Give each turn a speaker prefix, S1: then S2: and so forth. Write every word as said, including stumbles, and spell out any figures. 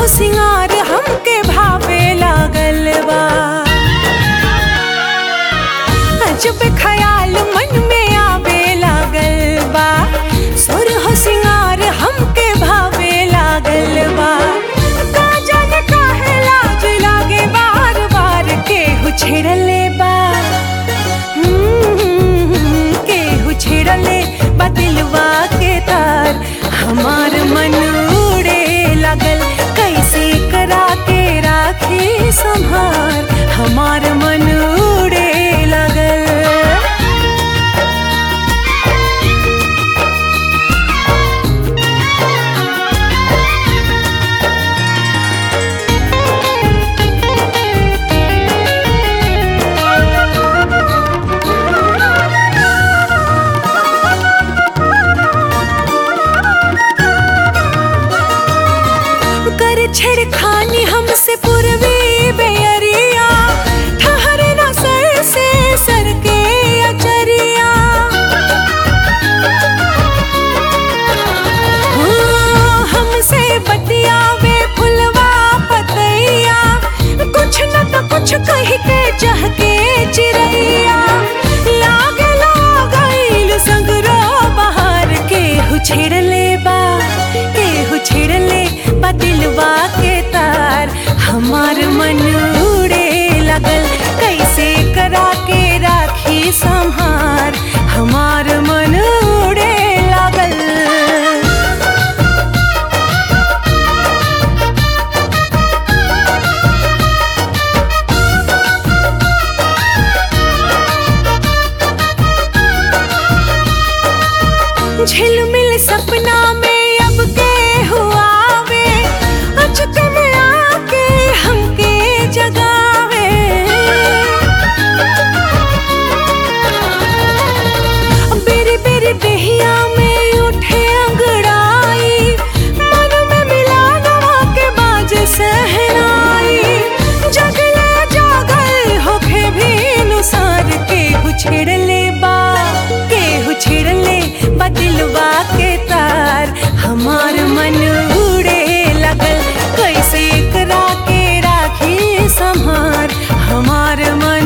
S1: सिंगार हमके भावे लागल बा। अजब ख्याल मन में आवे लागल बा। सुरह सिंगार हमके भावे लागल बा। का जाने काहे लाज लागे बार बार केहू छेड़ले बा। हम्म, केहू छेड़ले बा दिलवा के तार। हमार मन उड़े लागल कैसे करा के राखी संभार। हमार मन उड़े लागल। कर छेड़खानी हमसे पूर्वी बेअरिया। ठहरे ना सर से सर के अचरिया। हाँ, हमसे बतियावे फुलवा पतैया। कुछ न तो कुछ कह के चहके चिड़ैया। लागे लागल सगरो बहार केहू छेड़ले बा। केहू छेड़ले बा दिलवा के तार। हमार मन उड़े लागल कैसे करा के राखी संभार। हमार मन उड़े लागल। झिलमिल सपना में अब के हुआवे। अचक में आके हमके जगावे। बेरी बेरी देहिया में उठे अंगड़ाई। मन में मिला नवा के बाज सहनाई। जगले जागल होके भी नुसार केहू छेड़ले बा। केहू छेड़ले बा दिलवा के तार। हमार मन उड़े लागल कैसे करा के राखी संभार। हमार मन